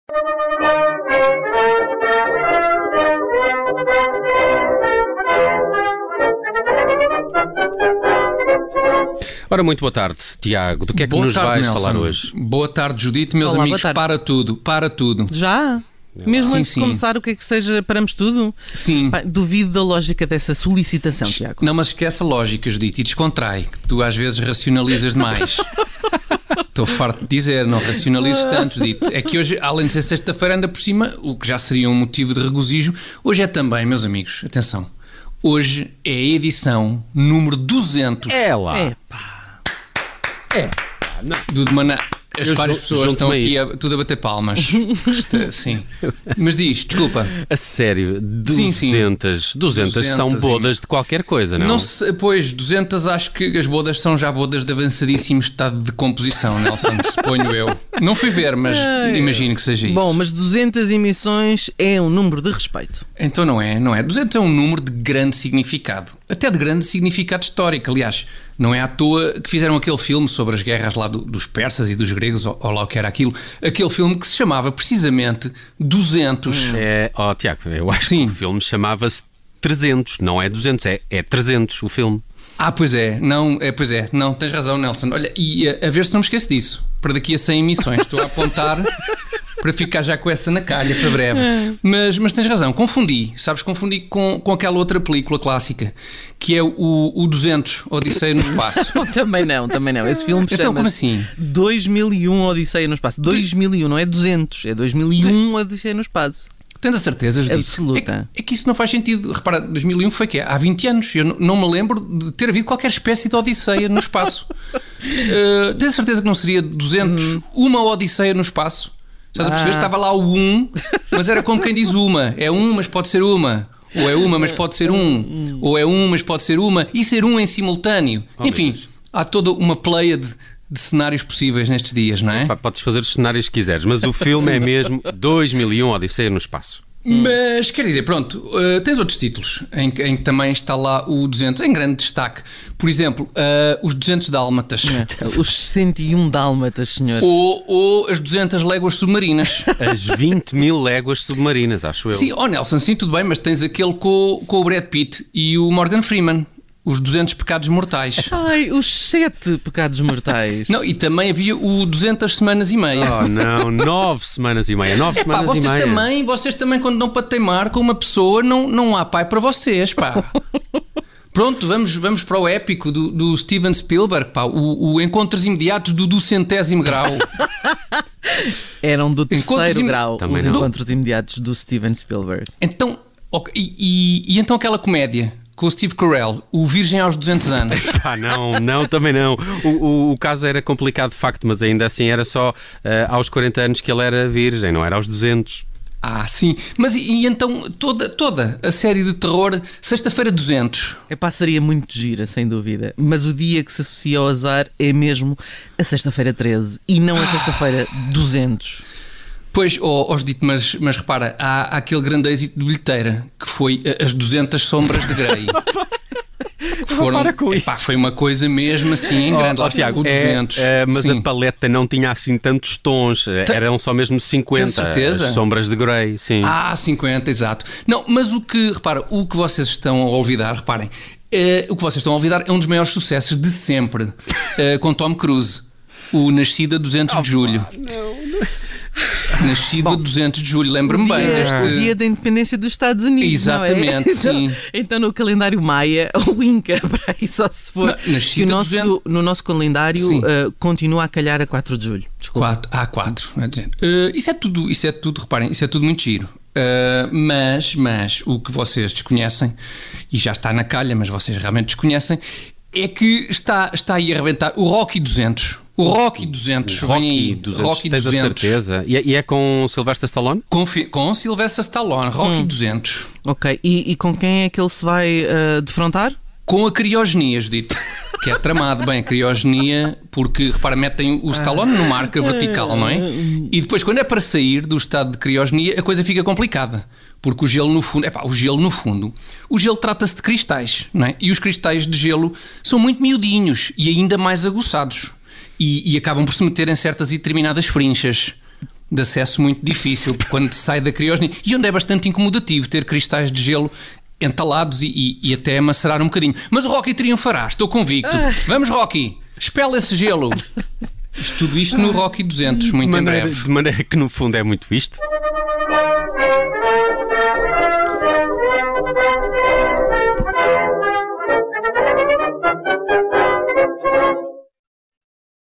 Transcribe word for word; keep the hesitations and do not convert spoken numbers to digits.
Ora, muito boa tarde, Tiago. Do que é que boa nos tarde, vais Nelson. falar hoje? Boa tarde, Judite. Meus Olá, amigos, boa tarde. para tudo, para tudo. Já? Mesmo Sim, antes sim. de começar, o que é que seja, paramos tudo? Sim. Pá, duvido da lógica dessa solicitação, Tiago. Não, mas esquece a lógica, Judite, e descontrai, que tu às vezes racionalizas demais. Estou farto de dizer, não racionalizes tanto, Judite. É que hoje, além de ser sexta-feira, anda por cima, o que já seria um motivo de regozijo, hoje é também, meus amigos, atenção, hoje é a edição número duzentos. É lá. É pá. É. Não. Do de Maná. As Eu várias ju- pessoas estão junto-me aqui a a, isso. tudo a bater palmas. Está- sim. Mas diz, desculpa. A sério, Sim, sim. duzentas. duzentas são duzentas bodas isso. de qualquer coisa, não? Não se, pois, duzentas acho que as bodas são já bodas de avançadíssimo estado de composição, Nelson, suponho eu. Não fui ver, mas imagino que seja isso. Bom, mas duzentas emissões é um número de respeito. Então não é, não é. duzentos é um número de grande significado. Até de grande significado histórico, aliás. Não é à toa que fizeram aquele filme sobre as guerras lá do- dos persas e dos gregos, ou, ou lá o que era aquilo. Aquele filme que se chamava precisamente duzentos. É, ó, Tiago, eu acho Sim. que o filme chamava-se trezentos, não é duzentos, é, é trezentos o filme. Ah, pois é, não, é, pois é, não, tens razão, Nelson. Olha, e a, a ver se não me esqueço disso, para daqui a cem emissões, estou a apontar para ficar já com essa na calha, para breve. Mas, mas tens razão, confundi, sabes, confundi com, com aquela outra película clássica, que é o, o duzentos, Odisseia no Espaço. Também não, também não. Esse filme Então, chama-se como assim? dois mil e um Odisseia no Espaço. dois mil e um, não é duzentos, é dois mil e um Odisseia no Espaço. Tens a certeza, Judite? Absoluta. É, que- é que isso não faz sentido. Repara, dois mil e um foi que há vinte anos. Eu não, não me lembro de ter havido qualquer espécie de Odisseia no espaço. Uh, tens a certeza que não seria duzentos, uma Odisseia no espaço? Estás a perceber? Ah. Estava lá o um, mas era como quem diz uma. É um, mas pode ser uma. Ou é uma, mas pode ser um. Ou é um, mas pode ser uma. E ser um em simultâneo. Enfim, há toda uma pleiade de cenários possíveis nestes dias, não é? Pá, podes fazer os cenários que quiseres, mas o filme é mesmo dois mil e um Odisseia no Espaço. Mas, quer dizer, pronto, uh, tens outros títulos em que, em que também está lá o duzentos, em grande destaque. Por exemplo, uh, os duzentos dálmatas. Os cento e um dálmatas, senhor. Ou, ou as duzentas léguas submarinas. As vinte mil léguas submarinas, acho eu. Sim, oh Nelson, sim, tudo bem, mas tens aquele com, com o Brad Pitt e o Morgan Freeman. Os duzentos pecados mortais. Ai, os sete pecados mortais. Não, e também havia o duzentas semanas e meia. Oh não, nove semanas e meia. Nove Pá, semanas vocês e meia. também, vocês também quando dão para teimar com uma pessoa, não, não há pai para vocês, pá. Pronto, vamos, vamos para o épico do, do Steven Spielberg, pá, o, o Encontros Imediatos do duzentésimo grau. Eram do Encontros terceiro im- grau, Também os não. encontros imediatos do Steven Spielberg. Então, ok, e, e- e então aquela comédia com o Steve Carell, o Virgem aos duzentos anos. Pá, não, não, também não. O, o, o caso era complicado de facto, mas ainda assim era só eh, aos quarenta anos que ele era virgem, não era aos duzentos. Ah, sim. Mas e, e então toda, toda a série de terror, Sexta-feira duzentos. Epá, seria muito gira, sem dúvida. Mas o dia que se associa ao azar é mesmo a sexta-feira treze e não a sexta-feira duzentos. Pois, oh, oh, Judite, mas, mas repara, há, há aquele grande êxito de bilheteira, que foi eh, As duzentas Sombras de Grey. Que foram, Para com isso. epá, foi uma coisa mesmo assim em grande. Oh, Lá oh, está, Tiago, o é, duzentos. é, mas Sim. a paleta não tinha assim tantos tons, Tem- eram só mesmo cinquenta. Tens certeza? As sombras de Grey, sim. Ah, cinquenta, exato. Não, mas o que, repara, o que vocês estão a olvidar, reparem, eh, o que vocês estão a olvidar é um dos maiores sucessos de sempre, eh, com Tom Cruise, o Nascido a duzentos de julho. Nascido a duzentos de julho, lembro-me bem Dia- deste... O dia da independência dos Estados Unidos. Exatamente, não é? sim. Então, então no calendário Maia, o Inca, para aí só se for. Não, nascido que o a nosso, duzentos no nosso calendário Sim. uh, continua a calhar a quatro de julho. Desculpa. Quatro, há quatro, não é dizer. Eh, isso é tudo, isso é tudo, reparem, isso é tudo muito giro. Eh, mas, mas o que vocês desconhecem, e já está na calha, mas vocês realmente desconhecem, é que está, está aí a arrebentar o Rocky duzentos. O Rocky duzentos, vem aí. duzentos, Rocky tens a duzentos. certeza? E, é- e é com o Sylvester Stallone? Com, fi- com Sylvester Stallone, Rocky duzentos. Ok, e, e com quem é que ele se vai uh, defrontar? Com a criogenia, Judite. Que é tramado bem a criogenia, porque, repara, metem o Stallone numa arca vertical, não é? E depois, quando é para sair do estado de criogenia, a coisa fica complicada. Porque o gelo no fundo, epá, o gelo no fundo, o gelo trata-se de cristais, não é? E os cristais de gelo são muito miudinhos e ainda mais aguçados. E, e acabam por se meter em certas e determinadas frinchas. de acesso muito difícil quando sai da criogenia, e onde é bastante incomodativo ter cristais de gelo entalados e, e, e até macerar um bocadinho. Mas o Rocky triunfará, estou convicto. Vamos, Rocky, espela esse gelo. Isto, tudo isto no Rocky duzentos, muito de em maneira, breve. De maneira que no fundo é muito isto.